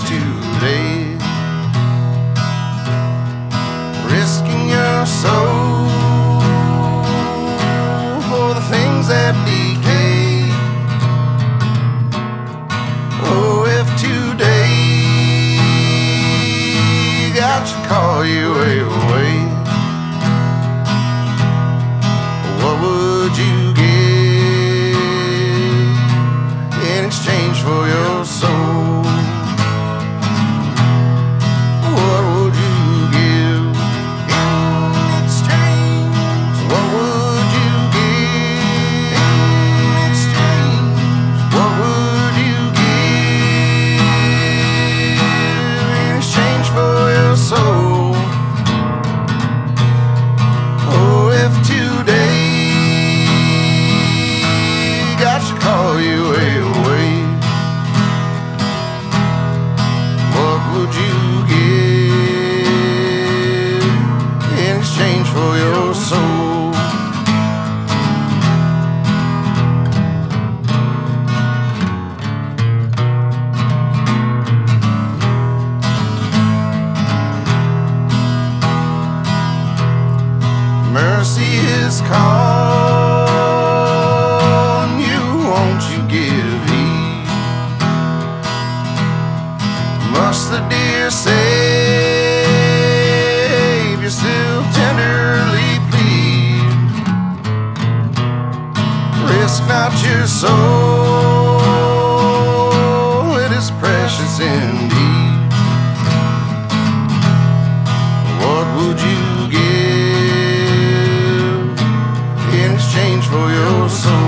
today? Risking your soul for the things that decay. Oh, if today got you call you away, what would you give in exchange for your soul? What would you give in exchange? What would you give in exchange? What would you give in exchange for your soul? Oh, if today got you call you away, what would you give in exchange for your soul? Mercy is calling you, won't you give heed? Must the dear Savior still tenderly plead? Risk not your soul, it is precious indeed. What would you give in exchange for your soul?